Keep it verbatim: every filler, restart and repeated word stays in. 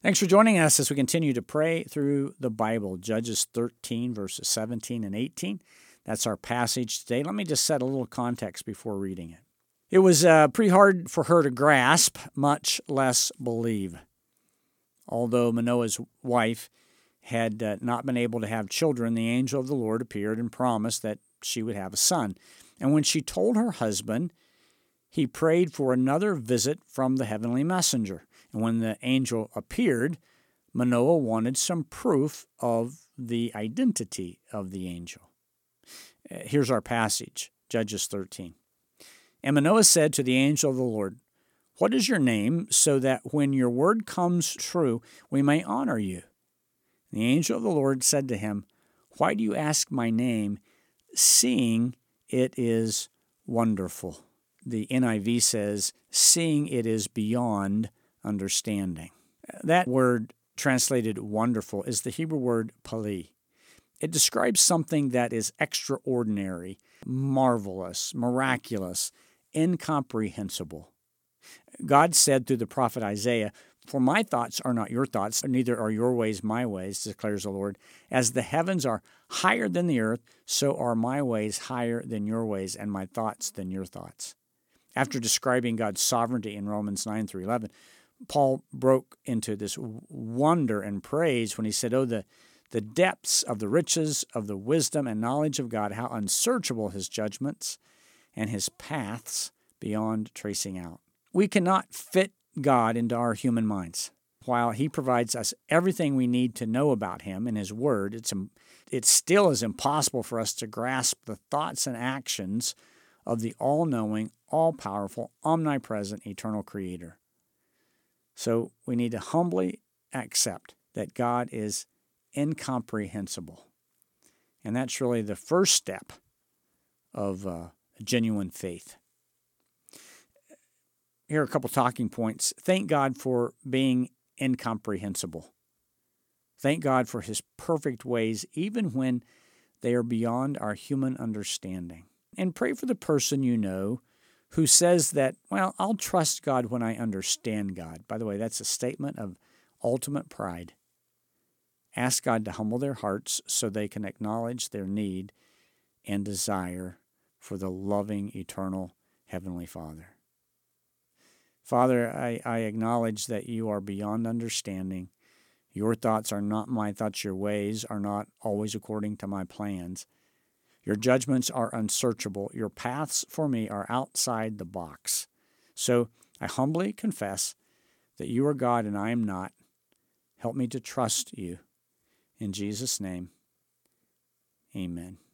Thanks for joining us as we continue to pray through the Bible, Judges thirteen, verses seventeen and eighteen. That's our passage today. Let me just set a little context before reading it. It was uh, pretty hard for her to grasp, much less believe. Although Manoah's wife had uh, not been able to have children, the angel of the Lord appeared and promised that she would have a son. And when she told her husband, he prayed for another visit from the heavenly messenger. And when the angel appeared, Manoah wanted some proof of the identity of the angel. Here's our passage, Judges thirteen. And Manoah said to the angel of the Lord, "What is your name, so that when your word comes true, we may honor you?" And the angel of the Lord said to him, "Why do you ask my name, seeing it is wonderful?" The N I V says, "seeing it is beyond understanding." That word translated wonderful is the Hebrew word pali. It describes something that is extraordinary, marvelous, miraculous, incomprehensible. God said through the prophet Isaiah, "For my thoughts are not your thoughts, neither are your ways my ways, declares the Lord. As the heavens are higher than the earth, so are my ways higher than your ways, and my thoughts than your thoughts." After describing God's sovereignty in Romans nine through eleven, Paul broke into this wonder and praise when he said, "Oh, the, the depths of the riches of the wisdom and knowledge of God, how unsearchable his judgments and his paths beyond tracing out." We cannot fit God into our human minds. While he provides us everything we need to know about him in his word, it's, it still is impossible for us to grasp the thoughts and actions of the all-knowing, all-powerful, omnipresent, eternal Creator. So we need to humbly accept that God is incomprehensible. And that's really the first step of uh, genuine faith. Here are a couple talking points. Thank God for being incomprehensible. Thank God for his perfect ways, even when they are beyond our human understanding. And pray for the person you know who says that, well, I'll trust God when I understand God. By the way, that's a statement of ultimate pride. Ask God to humble their hearts so they can acknowledge their need and desire for the loving, eternal Heavenly Father. Father, I, I acknowledge that you are beyond understanding. Your thoughts are not my thoughts. Your ways are not always according to my plans. Your judgments are unsearchable. Your paths for me are outside the box. So I humbly confess that you are God and I am not. Help me to trust you. In Jesus' name, amen.